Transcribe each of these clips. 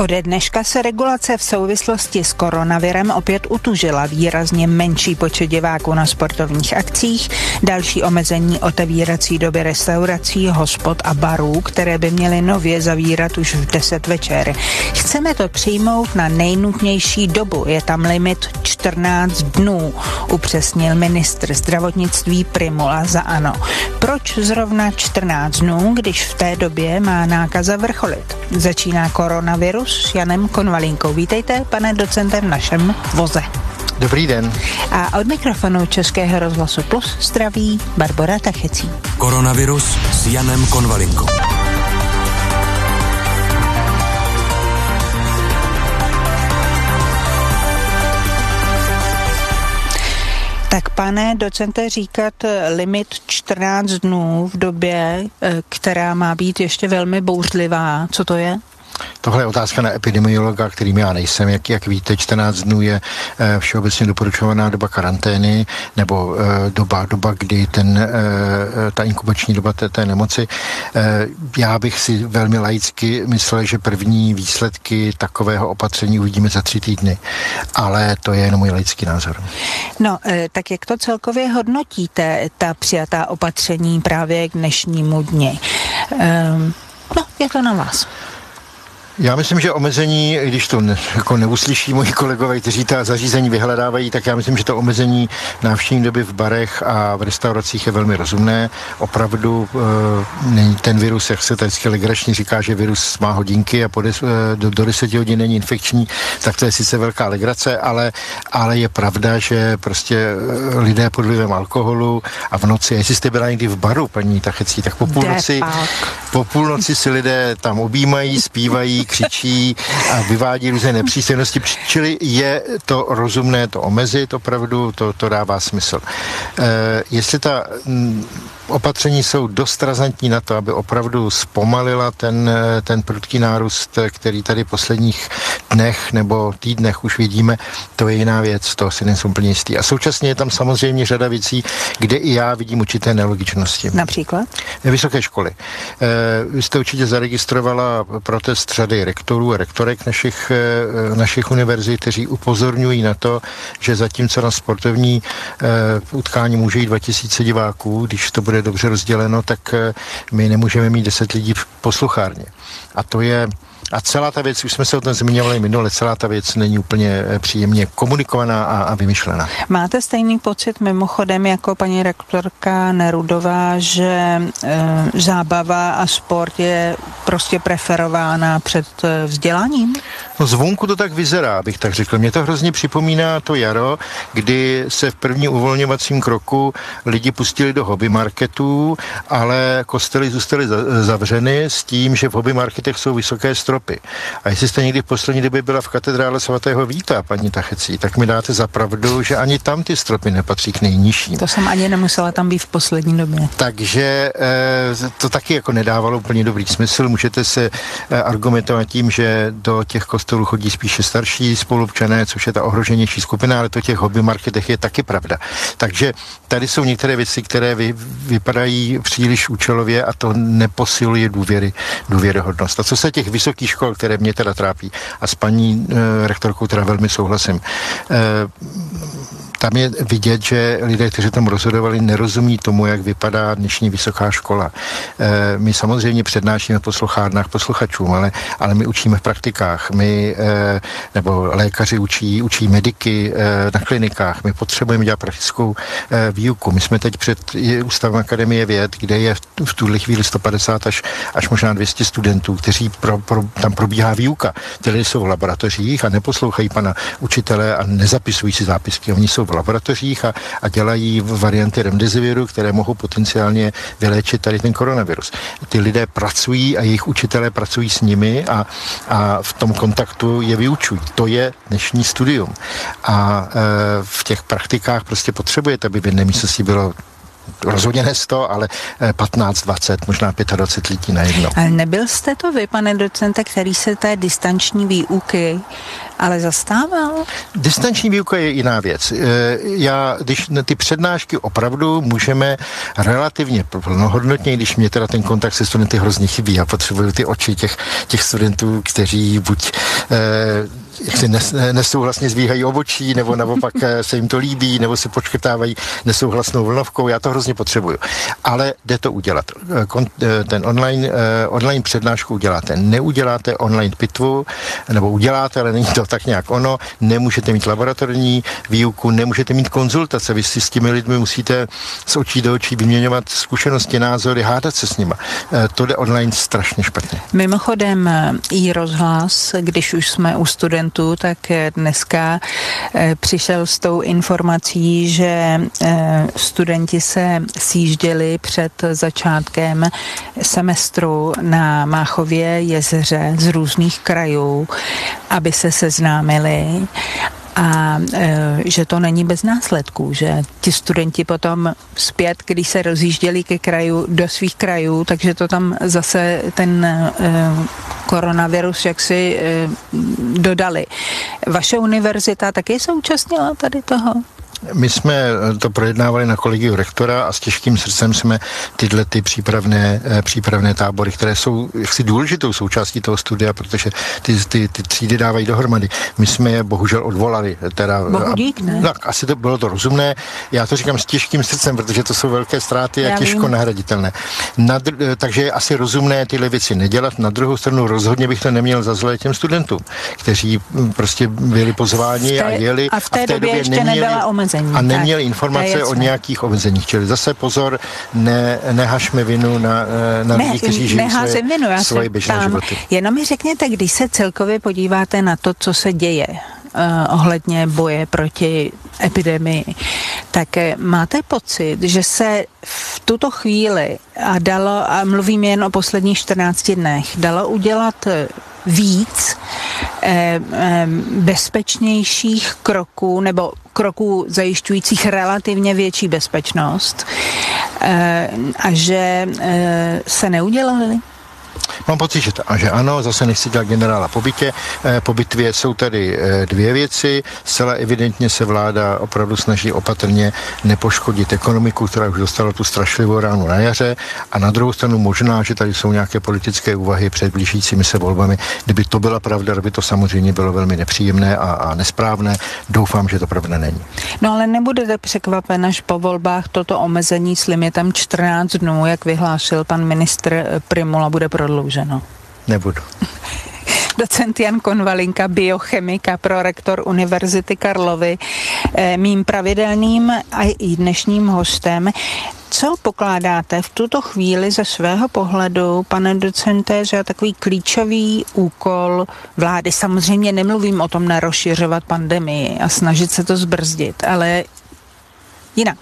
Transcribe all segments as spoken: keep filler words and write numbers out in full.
Ode dneška se regulace v souvislosti s koronavirem opět utužila. Výrazně menší počet diváků na sportovních akcích, další omezení otevírací doby restaurací, hospod a barů, které by měly nově zavírat už v deset večer. Chceme to přijmout na nejnutnější dobu, je tam limit čtrnáct dnů, upřesnil ministr zdravotnictví Prymula za ANO. Proč zrovna čtrnáct dnů, když v té době má nákaza vrcholit? Začíná koronavirus s Janem Konvalinkou. Vítejte, pane docente, v našem voze. Dobrý den. A od mikrofonu Českého rozhlasu Plus zdraví Barbora Tachecí. Koronavirus s Janem Konvalinkou. Tak pane docente, říkat limit čtrnáct dnů v době, která má být ještě velmi bouřlivá, co to je? Tohle je otázka na epidemiologa, kterým já nejsem. Jak, jak víte, čtrnáct dnů je e, všeobecně doporučovaná doba karantény nebo e, doba, doba, kdy ten, e, ta inkubační doba té, té nemoci. E, já bych si velmi laicky myslel, že první výsledky takového opatření uvidíme za tři týdny. Ale to je jenom můj laický názor. No, e, tak jak to celkově hodnotíte, ta přijatá opatření právě k dnešnímu dni? E, no, je to na vás. Já myslím, že omezení, když to ne, jako neuslyší moji kolegové, kteří ta zařízení vyhledávají, tak já myslím, že to omezení návštěvní doby v barech a v restauracích je velmi rozumné. Opravdu e, ten virus, jak se tady legračně říká, že virus má hodinky a po des, e, do, do deseti hodin není infekční, tak to je sice velká legrace, ale, ale je pravda, že prostě lidé pod vlivem alkoholu a v noci, jestli jste byla někdy v baru, paní Tachecí, tak po půlnoci, po půlnoci si lidé tam objímají, zpívají, křičí a vyvádí různé nepřístojnosti, čili je to rozumné to omezit, opravdu to, to dává smysl. E, jestli ta m, opatření jsou dost razantní na to, aby opravdu zpomalila ten, ten prudký nárůst, který tady v posledních dnech nebo týdnech už vidíme, to je jiná věc, to si nejsem úplně jistý. A současně je tam samozřejmě řada věcí, kde i já vidím určité nelogičnosti. Například? Vysoké školy. E, vy jste určitě zaregistrovala protest řady rektorů a rektorek našich, e, našich univerzit, kteří upozorňují na to, že zatímco na sportovní e, utkání může jít dva tisíce diváků, když to bude dobře rozděleno, tak my nemůžeme mít deset lidí v posluchárně. A to je A celá ta věc, už jsme se o tom zmiňovali minule, celá ta věc není úplně příjemně komunikovaná a, a vymyšlená. Máte stejný pocit mimochodem jako paní rektorka Nerudová, že e, zábava a sport je prostě preferována před e, vzděláním? No zvonku to tak vyzerá, abych tak řekl. Mě to hrozně připomíná to jaro, kdy se v prvním uvolňovacím kroku lidi pustili do hobby marketů, ale kostely zůstaly zavřeny s tím, že v hobby marketech jsou vysoké stropy. A jestli jste někdy v poslední době byla v katedrále svatého Víta, paní Tachecí, tak mi dáte za pravdu, že ani tam ty stropy nepatří k nejnižším. To jsem ani nemusela tam být v poslední době. Takže e, to taky jako nedávalo úplně dobrý smysl. Můžete se e, argumentovat tím, že do těch kostelů chodí spíše starší spoluobčané, což je ta ohroženější skupina, ale to těch hobby marketech je taky pravda. Takže tady jsou některé věci, které vy, vypadají příliš účelově a to neposiluje důvěry, důvěryhodnost. A co se těch vysokých škol, které mě teda trápí, a s paní e, rektorkou teda velmi souhlasím, e, tam je vidět, že lidé, kteří tam rozhodovali, nerozumí tomu, jak vypadá dnešní vysoká škola. E, my samozřejmě přednášíme v posluchárnách posluchačům, ale, ale my učíme v praktikách. My, e, nebo lékaři učí, učí mediky e, na klinikách. My potřebujeme dělat praktickou e, výuku. My jsme teď před Ústavem Akademie věd, kde je v, v tuhle chvíli sto padesát až, až možná dvě stě studentů, kteří pro, pro, tam probíhá výuka. Ty lidé jsou v laboratořích a neposlouchají pana učitele a nezapisují si zápisky. Oni jsou v laboratořích a, a dělají varianty remdesiviru, které mohou potenciálně vyléčit tady ten koronavirus. Ty lidé pracují a jejich učitelé pracují s nimi a, a v tom kontaktu je vyučují. To je dnešní studium. A e, v těch praktikách prostě potřebujete, aby v jedné místnosti bylo rozhodně ne sto, ale patnáct, dvacet, možná dvacet pět lidí na jedno. Ale nebyl jste to vy, pane docente, který se té distanční výuky ale zastával? Distanční výuka je jiná věc. Já, když ty přednášky opravdu můžeme relativně plnohodnotně, když mě teda ten kontakt se studenty hrozně chybí, já potřebuju ty oči těch, těch studentů, kteří buď eh, jak si nes, nesouhlasně zvíhají obočí, nebo naopak se jim to líbí, nebo se počkrtávají nesouhlasnou vlnovkou, já to hrozně potřebuju. Ale jde to udělat. Ten online, online přednášku uděláte. Neuděláte online pitvu, nebo uděláte, ale není to tak nějak ono. Nemůžete mít laboratorní výuku, nemůžete mít konzultace. Vy si s těmi lidmi musíte z očí do očí vyměňovat zkušenosti, názory, hádat se s nima. To jde online strašně špatně. Mimochodem i rozhlas, když už jsme u studentů, tak dneska přišel s tou informací, že studenti se sjížděli před začátkem semestru na Máchově jezeře z různých krajů, aby se seznámili a e, že to není bez následků, že ti studenti potom zpět, když se rozjížděli ke kraju, do svých krajů, takže to tam zase ten e, koronavirus jaksi e, dodali. Vaše univerzita taky se účastnila tady toho? My jsme to projednávali na kolegiu rektora a s těžkým srdcem jsme tyhle ty přípravné, přípravné tábory, které jsou jaksi důležitou součástí toho studia, protože ty, ty, ty třídy dávají dohromady. My jsme je bohužel odvolali. Teda, Bohu dík, ne? Tak, asi to bylo to rozumné. Já to říkám s těžkým srdcem, protože to jsou velké ztráty a Já těžko vím. nahraditelné. Na dr- takže je asi rozumné tyhle věci nedělat. Na druhou stranu rozhodně bych to neměl za zlé těm studentům, kteří prostě byli pozváni té, a jeli. A v té, a v té době, době ještě neměli, nebyla omezení. A neměli informace o nějakých omezeních. Čili zase pozor, ne, nehažme vinu na, na ne, lidi, kteří žijí svoje, vinu, já svoje běžné tam, životy. Jenom mi řekněte, když se celkově podíváte na to, co se děje uh, ohledně boje proti epidemii, tak máte pocit, že se v tuto chvíli, a dalo, a mluvím jen o posledních čtrnácti dnech, dalo udělat víc eh, eh, bezpečnějších kroků nebo kroků zajišťujících relativně větší bezpečnost eh, a že eh, se neudělali? Mám pocit, že, to, že ano, zase nechci dělat generála po bytě. E, po bitvě jsou tady e, dvě věci. Zcela evidentně se vláda opravdu snaží opatrně nepoškodit ekonomiku, která už dostala tu strašlivou ránu na jaře. A na druhou stranu možná, že tady jsou nějaké politické úvahy před blížícími se volbami. Kdyby to byla pravda, by to samozřejmě bylo velmi nepříjemné a, a nesprávné. Doufám, že to pravda není. No ale nebudete překvapen, až po volbách toto omezení s limitem čtrnáct dnů, jak vyhlásil pan ministr Prymula, bude prodlouženo. Nebudu. Docent Jan Konvalinka, biochemik a prorektor Univerzity Karlovy, mým pravidelným a i dnešním hostem. Co pokládáte v tuto chvíli ze svého pohledu, pane docente, že je takový klíčový úkol vlády? Samozřejmě nemluvím o tom nerozšiřovat pandemii a snažit se to zbrzdit, ale jinak.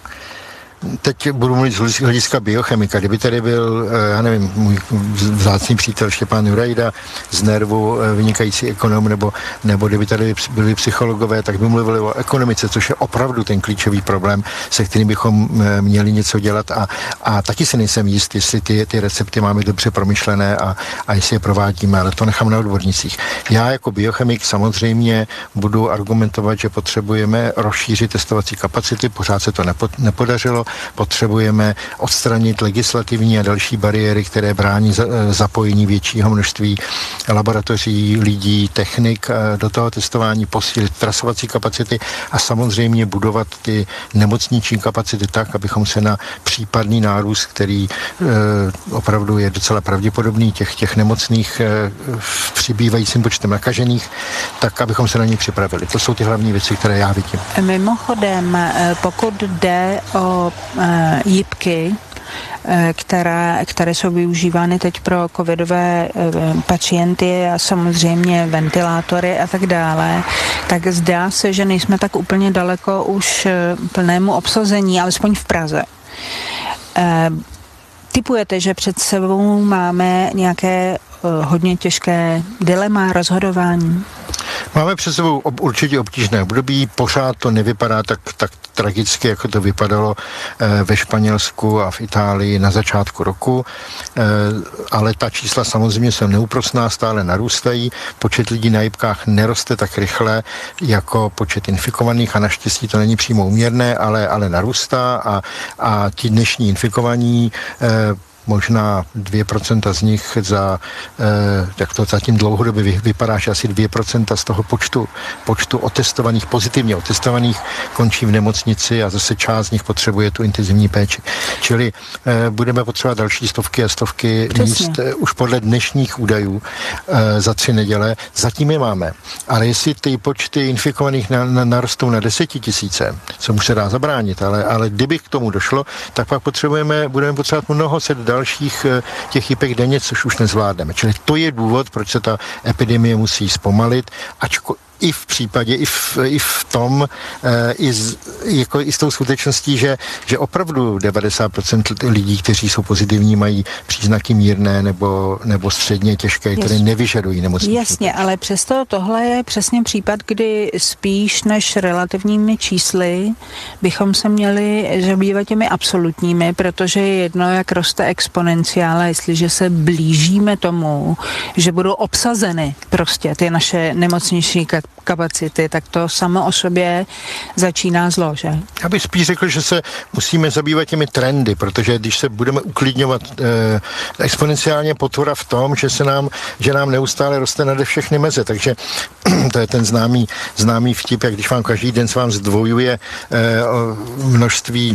Teď budu mluvit z hlediska biochemika. Kdyby tady byl, já nevím, můj vzácný přítel Štěpán Jurajda z Nervu, vynikající ekonom, nebo, nebo kdyby tady byli psychologové, tak by mluvili o ekonomice, což je opravdu ten klíčový problém, se kterým bychom měli něco dělat a, a taky si nejsem jist, jestli ty, ty recepty máme dobře promyšlené a, a jestli je provádíme, ale to nechám na odbornicích. Já jako biochemik samozřejmě budu argumentovat, že potřebujeme rozšířit testovací kapacity, pořád se to nepo, nepodařilo. Potřebujeme odstranit legislativní a další bariéry, které brání zapojení většího množství laboratoří, lidí, technik do toho testování, posílit trasovací kapacity a samozřejmě budovat ty nemocniční kapacity tak, abychom se na případný nárůst, který e, opravdu je docela pravděpodobný, těch, těch nemocných e, přibývajícím počtem nakažených, tak abychom se na ně připravili. To jsou ty hlavní věci, které já vidím. Mimochodem, pokud jde o jipky, které, které jsou využívány teď pro covidové pacienty a samozřejmě ventilátory a tak dále, tak zdá se, že nejsme tak úplně daleko už plnému obsazení, alespoň v Praze. Tipujete, že před sebou máme nějaké hodně těžké dilema, rozhodování? Máme před sebou ob, určitě obtížné období, pořád to nevypadá tak, tak tragicky, jako to vypadalo e, ve Španělsku a v Itálii na začátku roku, e, ale ta čísla samozřejmě jsou neúprosná, stále narůstají, počet lidí na jipkách neroste tak rychle jako počet infikovaných a naštěstí to není přímo úměrné, ale, ale narůstá a, a ti dnešní infikovaní e, možná dvě procenta z nich za, eh, jak to zatím dlouhodobě vy, vypadá, že asi dvě procenta z toho počtu, počtu otestovaných, pozitivně otestovaných končí v nemocnici a zase část z nich potřebuje tu intenzivní péči. Čili eh, budeme potřebovat další stovky a stovky Přesně. míst eh, už podle dnešních údajů eh, za tři neděle. Zatím je máme. Ale jestli ty počty infikovaných na, na, narostou na desetitisíce, co už se dá zabránit, ale, ale kdyby k tomu došlo, tak pak potřebujeme, budeme potřebovat mnoho set dalších těch jipek denně, což už nezvládneme. Čili to je důvod, proč se ta epidemie musí zpomalit, ačko i v případě, i v, i v tom, e, i, z, jako i s tou skutečností, že, že opravdu devadesát procent lidí, kteří jsou pozitivní, mají příznaky mírné nebo, nebo středně těžké, které Jasně. nevyžadují nemocniční. Jasně, ale přesto tohle je přesně případ, kdy spíš než relativními čísly bychom se měli zabývat těmi absolutními, protože je jedno, jak roste exponenciála, jestliže se blížíme tomu, že budou obsazeny prostě ty naše nemocniční kapacity, tak to samo o sobě začíná zlo, že? Já bych spíš řekl, že se musíme zabývat těmi trendy, protože když se budeme uklidňovat eh, exponenciálně potvora v tom, že se nám, že nám neustále roste nade všechny meze, takže to je ten známý, známý vtip, jak když vám každý den se vám zdvojuje eh, množství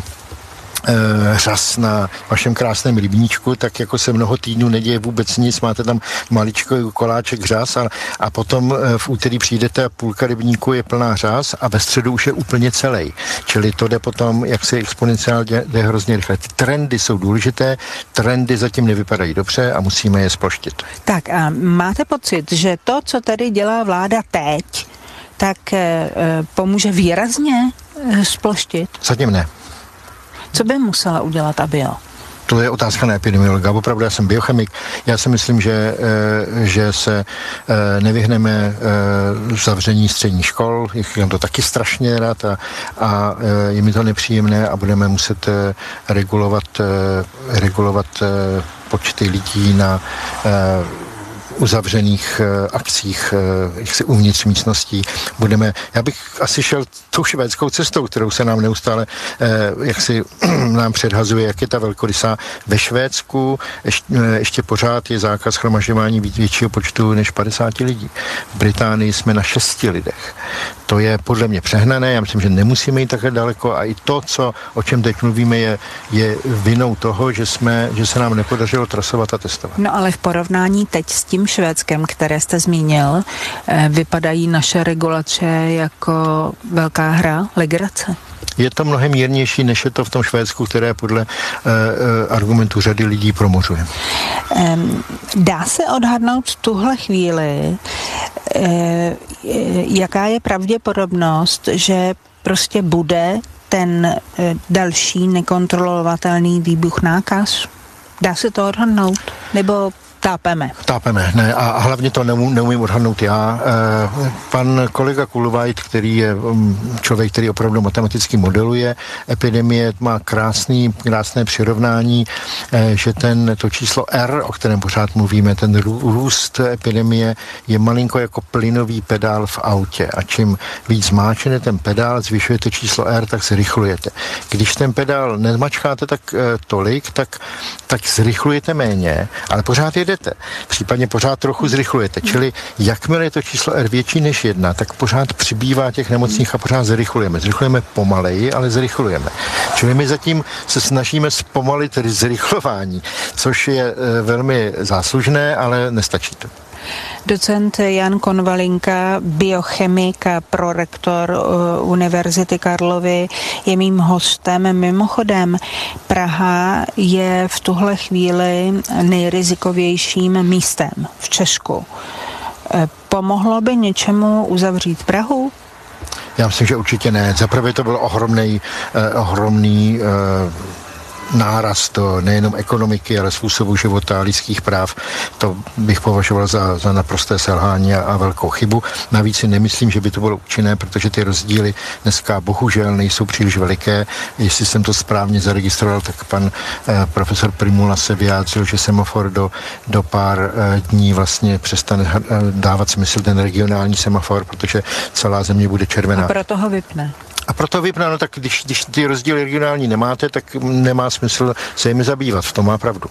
řas na vašem krásném rybníčku, tak jako se mnoho týdnů neděje vůbec nic, máte tam maličko koláček řas a, a potom v úterý přijdete a půlka rybníku je plná řas a ve středu už je úplně celý. Čili to jde potom, jak se exponenciálně jde hrozně rychle. Ty trendy jsou důležité, trendy zatím nevypadají dobře a musíme je sploštit. Tak a máte pocit, že to, co tady dělá vláda teď, tak e, pomůže výrazně e, sploštit? Zatím ne. Co by musela udělat, aby jo? To je otázka na epidemiologa. Opravdu já jsem biochemik. Já si myslím, že, že se nevyhneme zavření středních škol. Mám to taky strašně rád a, a je mi to nepříjemné a budeme muset regulovat, regulovat počty lidí na uzavřených uh, akcích uh, jaksi uvnitř místností. Budeme, já bych asi šel tou švédskou cestou, kterou se nám neustále uh, jaksi nám předhazuje, jak je ta velkorysá. Ve Švédsku ještě, uh, ještě pořád je zákaz shromažďování většího počtu než padesát lidí. V Británii jsme na šesti lidech. To je podle mě přehnané, já myslím, že nemusíme jít takhle daleko a i to, co, o čem teď mluvíme, je, je vinou toho, že, jsme, že se nám nepodařilo trasovat a testovat. No ale v porovnání teď s tím Švédskem, které jste zmínil, vypadají naše regulace jako velká hra, legrace. Je to mnohem mírnější, než je to v tom Švédsku, které podle uh, uh, argumentů řady lidí promořuje. Um, dá se odhadnout v tuhle chvíli, uh, jaká je pravděpodobnost, že prostě bude ten uh, další nekontrolovatelný výbuch nákaz? Dá se to odhadnout? Nebo tápeme? Tápeme, ne, a hlavně to neumím, neumím odhadnout já. E, pan kolega Kulvajt, který je um, člověk, který opravdu matematicky modeluje epidemie, má krásný, krásné přirovnání, e, že ten, to číslo R, o kterém pořád mluvíme, ten růst epidemie je malinko jako plynový pedál v autě a čím víc zmáčene ten pedál, zvyšujete číslo R, tak zrychlujete. Když ten pedál nezmačkáte tak e, tolik, tak, tak zrychlujete méně, ale pořád jedete. Případně pořád trochu zrychlujete. Čili jakmile je to číslo R větší než jedna, tak pořád přibývá těch nemocných a pořád zrychlujeme. Zrychlujeme pomaleji, ale zrychlujeme. Čili my zatím se snažíme zpomalit zrychlování, což je e, velmi záslužné, ale nestačí to. Docent Jan Konvalinka, biochemik a prorektor uh, Univerzity Karlovy, je mým hostem. Mimochodem, Praha je v tuhle chvíli nejrizikovějším místem v Česku. Pomohlo by něčemu uzavřít Prahu? Já myslím, že určitě ne. Zaprvé to byl ohromný, eh, ohromný eh, náraz do nejenom ekonomiky, ale způsobu života a lidských práv, to bych považoval za, za naprosté selhání a, a velkou chybu. Navíc si nemyslím, že by to bylo účinné, protože ty rozdíly dneska bohužel nejsou příliš veliké. Jestli jsem to správně zaregistroval, tak pan eh, profesor Primula se vyjádřil, že semafor do, do pár eh, dní vlastně přestane eh, dávat smysl ten regionální semafor, protože celá země bude červená. A proto ho vypne. A proto vypne, no tak když, když ty rozdíly regionální nemáte, tak nemá smysl se jimi zabývat, v tom má pravdu.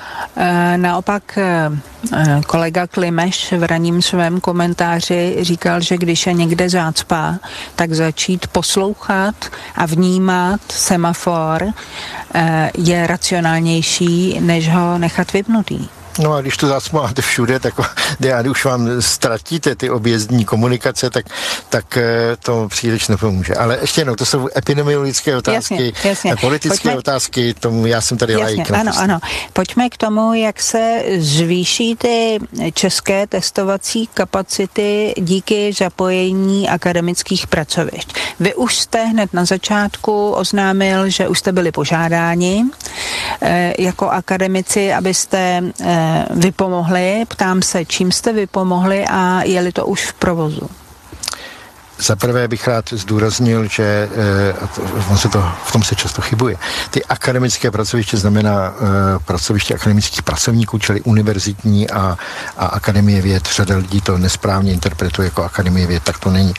Naopak kolega Klimeš v ranním svém komentáři říkal, že když je někde zácpa, tak začít poslouchat a vnímat semafor je racionálnější, než ho nechat vypnutý. No a když to zácpu máte všude, tak když už vám ztratíte ty objezdní komunikace, tak, tak to příliš nepomůže. Ale ještě jednou, to jsou epidemiologické otázky, jasně, jasně. politické Pojďme... otázky, tomu já jsem tady laik. Ano, ano. Pojďme k tomu, jak se zvýší ty české testovací kapacity díky zapojení akademických pracovišť. Vy už jste hned na začátku oznámil, že už jste byli požádáni eh, jako akademici, abyste eh, vypomohli. Ptám se, čím jste vypomohli a je-li to už v provozu? Za prvé bych rád zdůraznil, že eh, se to, v tom se často chybuje. Ty akademické pracoviště znamená eh, pracoviště akademických pracovníků, čili univerzitní a, a akademie věd. Řada lidí to nesprávně interpretuje jako akademie věd, tak to není.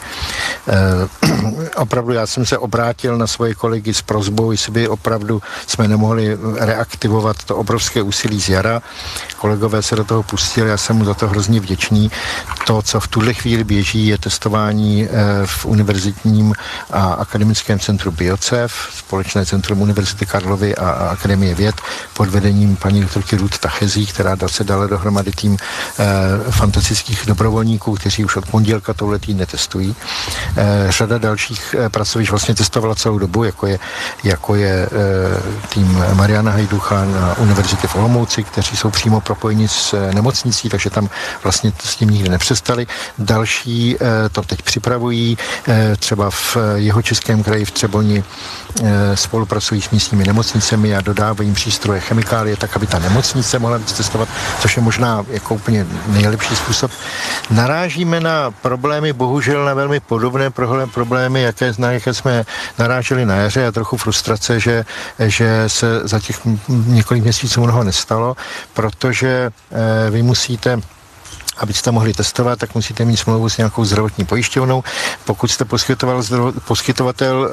Eh, opravdu já jsem se obrátil na svoje kolegy s prosbou, jestli by opravdu jsme nemohli reaktivovat to obrovské úsilí z jara. Kolegové se do toho pustili, já jsem mu za to hrozně vděčný. To, co v tuhle chvíli běží, je testování eh, v univerzitním a akademickém centru BioCev, společné centrum Univerzity Karlovy a, a Akademie věd pod vedením paní doktorky Ruth Tachezí, která se dala dohromady tým eh, fantastických dobrovolníků, kteří už od pondělka tohle týdne testují. Eh, řada dalších eh, pracovišť vlastně testovala celou dobu, jako je, jako je eh, tým Mariana Hajducha na Univerzitě v Olomouci, kteří jsou přímo propojeni s eh, nemocnicí, takže tam vlastně s tím nikdy nepřestali. Další eh, to teď připravují, třeba v Jihočeském kraji v Třeboni spolupracují s místními nemocnicemi a dodávají jim přístroje, chemikálie, tak, aby ta nemocnice mohla víc testovat, což je možná jako úplně nejlepší způsob. Narážíme na problémy, bohužel na velmi podobné problémy, jaké, jaké jsme naráželi na jaře a trochu frustrace, že, že se za těch několik měsíců mnoho nestalo, protože vy musíte abyste mohli testovat, tak musíte mít smlouvu s nějakou zdravotní pojišťovnou. Pokud jste poskytoval zdro, poskytovatel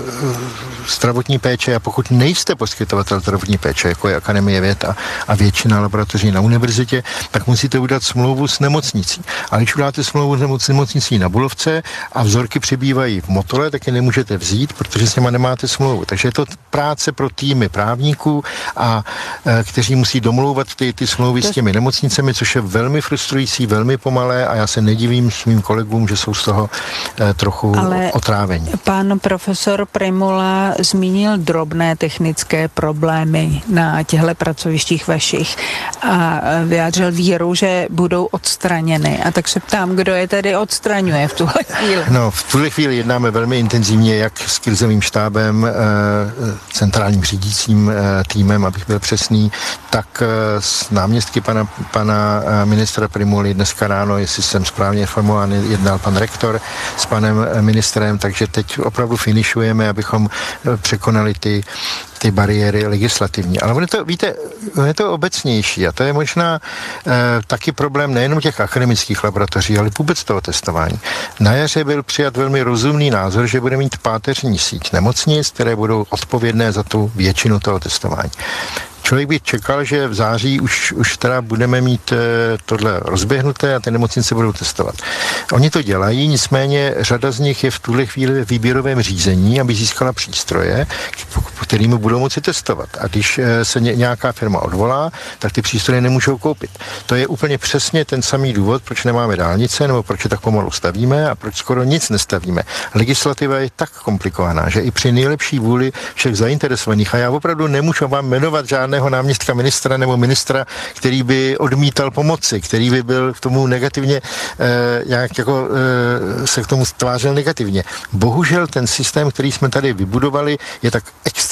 e, zdravotní péče a pokud nejste poskytovatel zdravotní péče, jako je Akademie věd a, a většina laboratoří na univerzitě, tak musíte udělat smlouvu s nemocnicí. A když uděláte smlouvu s nemocnicí na Bulovce a vzorky přibývají v Motole, tak je nemůžete vzít, protože s nima nemáte smlouvu. Takže je to práce pro týmy právníků, a e, kteří musí domlouvat ty, ty smlouvy to... s těmi nemocnicemi, což je velmi frustrující, velmi pomalé a já se nedivím svým kolegům, že jsou z toho eh, trochu Ale otrávení. Pan profesor Primula zmínil drobné technické problémy na těchto pracovištích vašich a vyjádřil víru, že budou odstraněny. A tak se ptám, kdo je tedy odstraňuje v tuhle chvíli? No, v tuhle chvíli jednáme velmi intenzivně jak s krizovým štábem, eh, centrálním řídícím eh, týmem, abych byl přesný, tak eh, s náměstky pana, pana eh, ministra Primuly. Dneska ráno, jestli jsem správně informován, jednal pan rektor s panem ministrem, takže teď opravdu finišujeme, abychom překonali ty, ty bariéry legislativní. Ale je to, víte, je to obecnější a to je možná eh, taky problém nejenom těch akademických laboratoří, ale vůbec toho testování. Na jaře byl přijat velmi rozumný názor, že bude mít páteřní síť nemocnic, které budou odpovědné za tu většinu toho testování. Člověk by čekal, že v září už, už teda budeme mít e, tohle rozběhnuté a ty nemocnice budou testovat. Oni to dělají, nicméně řada z nich je v tuhle chvíli ve výběrovém řízení, aby získala přístroje, kterými budou moci testovat. A když e, se ně, nějaká firma odvolá, tak ty přístroje nemůžou koupit. To je úplně přesně ten samý důvod, proč nemáme dálnice, nebo proč je tak pomalu stavíme a proč skoro nic nestavíme. Legislativa je tak komplikovaná, že i při nejlepší vůli všech zainteresovaných, a já opravdu nemůžu vám jmenovat žádné náměstka ministra nebo ministra, který by odmítal pomoci, který by byl k tomu negativně, eh, jak jako eh, se k tomu tvářil negativně. Bohužel ten systém, který jsme tady vybudovali, je tak extrémně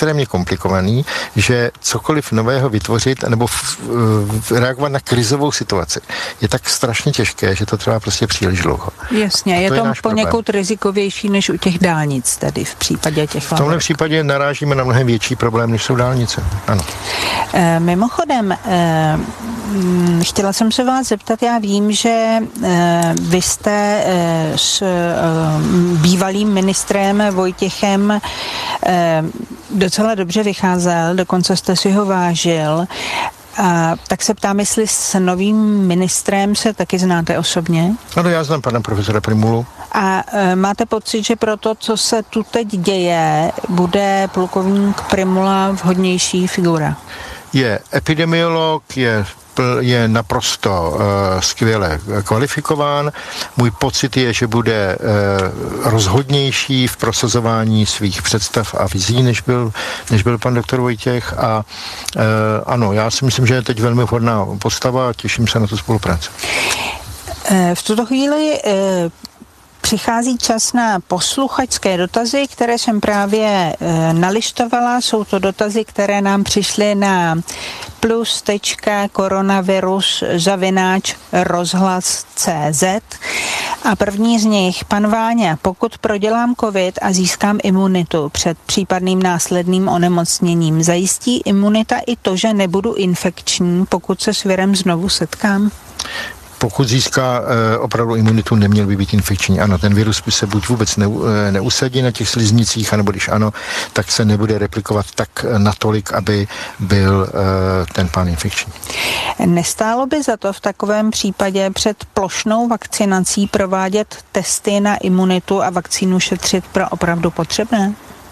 extrémně komplikovaný, že cokoliv nového vytvořit nebo v, v, reagovat na krizovou situaci je tak strašně těžké, že to trvá prostě příliš dlouho. Jasně, je to, je to poněkud rizikovější než u těch dálnic tedy v případě těch V tomhle případě narážíme na mnohem větší problém, než jsou dálnice. Ano. E, mimochodem, e, chtěla jsem se vás zeptat, já vím, že e, vy jste e, s e, bývalým ministrem Vojtěchem e, docela dobře vycházel, dokonce jste si ho vážil. A tak se ptám, jestli s novým ministrem se taky znáte osobně? Ano, já znám pana profesora Prymulu. A e, máte pocit, že pro to, co se tu teď děje, bude plukovník Prymula vhodnější figura? Je epidemiolog, je je naprosto uh, skvěle kvalifikován. Můj pocit je, že bude uh, rozhodnější v prosazování svých představ a vizí, než byl, než byl pan doktor Vojtěch. A uh, ano, já si myslím, že je teď velmi vhodná postava a těším se na tu spolupráci. V tuto chvíli uh, přichází čas na posluchačské dotazy, které jsem právě e, nalistovala. Jsou to dotazy, které nám přišly na plus tečka koronavirus zavináč rozhlas tečka cé zet. A první z nich, pan Váňa, pokud prodělám covid a získám imunitu před případným následným onemocněním, zajistí imunita i to, že nebudu infekční, pokud se s virem znovu setkám? Pokud získá e, opravdu imunitu, neměl by být infekční. Ano, ten virus by se buď vůbec ne, e, neusadí na těch sliznicích, anebo když ano, tak se nebude replikovat tak natolik, aby byl e, ten pán infekční. Nestálo by za to v takovém případě před plošnou vakcinací provádět testy na imunitu a vakcínu šetřit pro opravdu potřebné?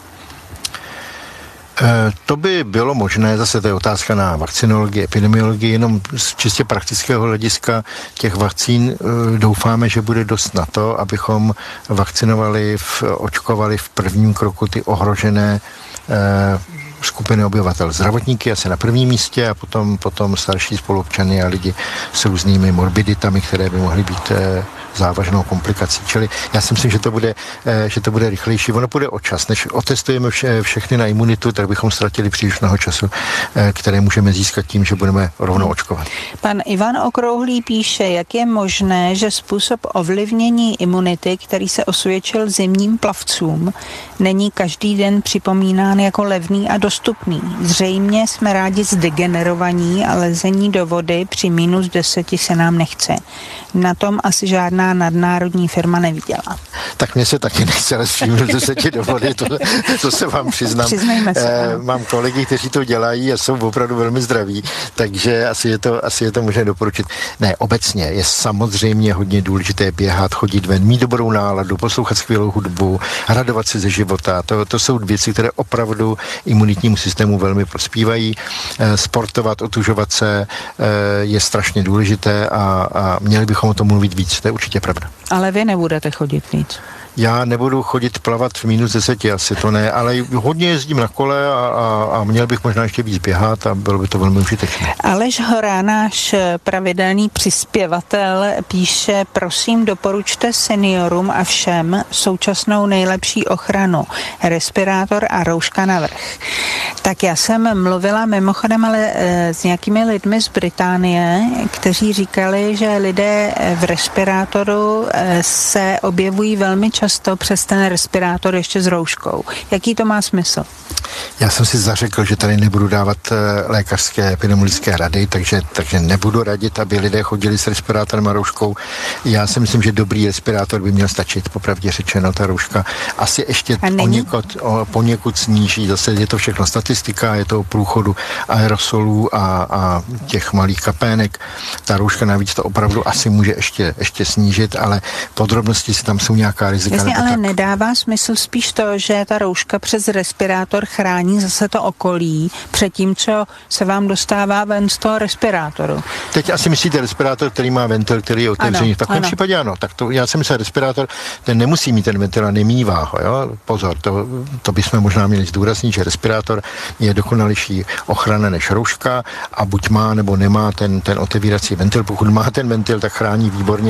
To by bylo možné, zase to je otázka na vakcinologii, epidemiologii, jenom z čistě praktického hlediska těch vakcín doufáme, že bude dost na to, abychom vakcinovali, v, očkovali v prvním kroku ty ohrožené eh, skupiny obyvatel. Zdravotníky asi na prvním místě a potom, potom starší spoluobčany a lidi s různými morbiditami, které by mohly být eh, závažnou komplikací. Čili já si myslím, že to bude, eh, že to bude rychlejší. Ono půjde o čas. Než otestujeme vše, všechny na imunitu, tak bychom ztratili příliš mnoho času, eh, které můžeme získat tím, že budeme rovnou očkovat. Pan Ivan Okrouhlý píše, jak je možné, že způsob ovlivnění imunity, který se osvědčil zimním plavcům, není každý den připomínán jako levný a dostupný. Zřejmě jsme rádi zdegenerovaní a lezení do vody při minus deseti se nám nechce. Na tom asi žádná nadnárodní firma neviděla. Tak mně se taky nechce les při minus deseti do vody, to, to se vám přiznám. Přiznejme se. Eh, mám kolegy, kteří to dělají a jsou opravdu velmi zdraví, takže asi je to, asi je to možné doporučit. Ne, obecně je samozřejmě hodně důležité běhat, chodit ven, mít dobrou náladu, poslouchat skvělou hudbu, radovat se ze života. To, to jsou věci, které opravdu imunitnímu systému velmi prospívají. Eh, sportovat, otužovat se eh, je strašně důležité a, a měli bychom o tom mluvit víc, to je určitě pravda. Ale vy nebudete chodit víc. Já nebudu chodit plavat v minus deseti, asi to ne, ale hodně jezdím na kole a, a, a měl bych možná ještě víc běhat a bylo by to velmi užitečné. Aleš Hora, náš pravidelný přispěvatel, píše, prosím doporučte seniorům a všem současnou nejlepší ochranu, respirátor a rouška navrch. Tak já jsem mluvila mimochodem ale e, s nějakými lidmi z Británie, kteří říkali, že lidé v respirátoru e, se objevují velmi často často přes ten respirátor ještě s rouškou. Jaký to má smysl? Já jsem si zařekl, že tady nebudu dávat lékařské epidemiologické rady, takže, takže nebudu radit, aby lidé chodili s respirátorem a rouškou. Já si myslím, že dobrý respirátor by měl stačit, popravdě řečeno, ta rouška asi ještě poněkud, o, poněkud sníží. Zase je to všechno statistika, je to o průchodu aerosolů a, a těch malých kapének. Ta rouška navíc to opravdu asi může ještě, ještě snížit, ale podrobnosti si tam jsou nějaká rizika. Jasně, ale tak. Nedává smysl spíš to, že ta rouška přes respirátor chrání zase to okolí před tím, co se vám dostává ven z toho respirátoru. Teď asi myslíte respirátor, který má ventil, který je otevřený. V takovém ano. případě ano. Tak to, já jsem myslel, respirátor, ten nemusí mít ten ventil a nemívá ho. Jo? Pozor, to, to bychom možná měli zdůraznit, že respirátor je dokonalejší ochrana než rouška a buď má nebo nemá ten, ten otevírací ventil. Pokud má ten ventil, tak chrání výborně vás, ale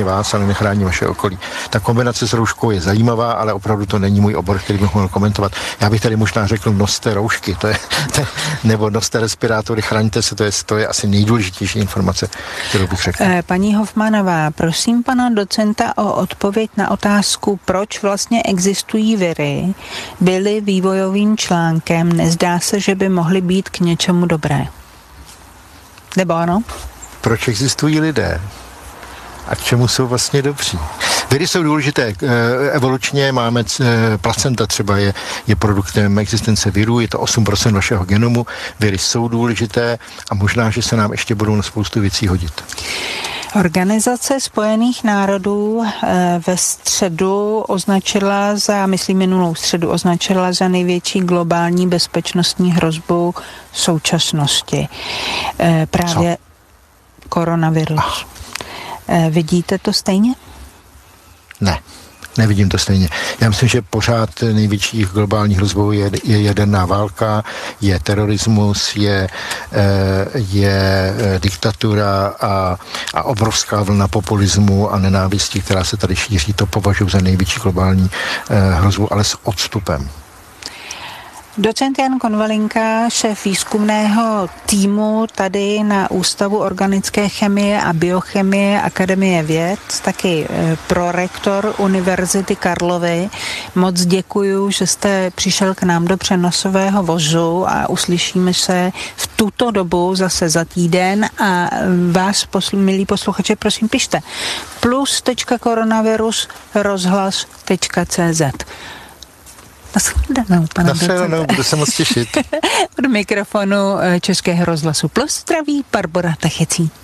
nechrání vaše okolí. Ta kombinace s rouškou je zajímavá, ale opravdu to není můj obor, který bych mohl komentovat. Já bych tady možná řekl, noste roušky, to je, to, nebo noste respirátory, chraňte se, to je, to je asi nejdůležitější informace, kterou bych řekl. Paní Hofmanová, prosím pana docenta o odpověď na otázku, proč vlastně existují viry, byly vývojovým článkem, nezdá se, že by mohly být k něčemu dobré. Nebo ano? Proč existují lidé? A k čemu jsou vlastně dobří? Viry jsou důležité. Evolučně máme placenta třeba je, je produktem existence virů, je to osm procent vašeho genomu. Viry jsou důležité a možná, že se nám ještě budou na spoustu věcí hodit. Organizace spojených národů ve středu označila za, myslím minulou středu, označila za největší globální bezpečnostní hrozbu současnosti. Právě Co? Koronavirus. Ah. Vidíte to stejně? Ne. Nevidím to stejně. Já myslím, že pořád největší globální hrozbou je, je jaderná válka, je terorismus, je, je diktatura a, a obrovská vlna populismu a nenávistí, která se tady šíří. To považuji za největší globální hrozbu, ale s odstupem. Docent Jan Konvalinka, šéf výzkumného týmu tady na Ústavu organické chemie a biochemie Akademie věd, taky prorektor Univerzity Karlovy. Moc děkuju, že jste přišel k nám do přenosového vozu a uslyšíme se v tuto dobu zase za týden a vás, posl- milí posluchači, prosím pište plus tečka koronavirus rozhlas tečka cé zet. Nashledanou, pane Nashledanou, budu se moc těšit. Od mikrofonu Českého rozhlasu Plus zdraví Barbora Tachecí.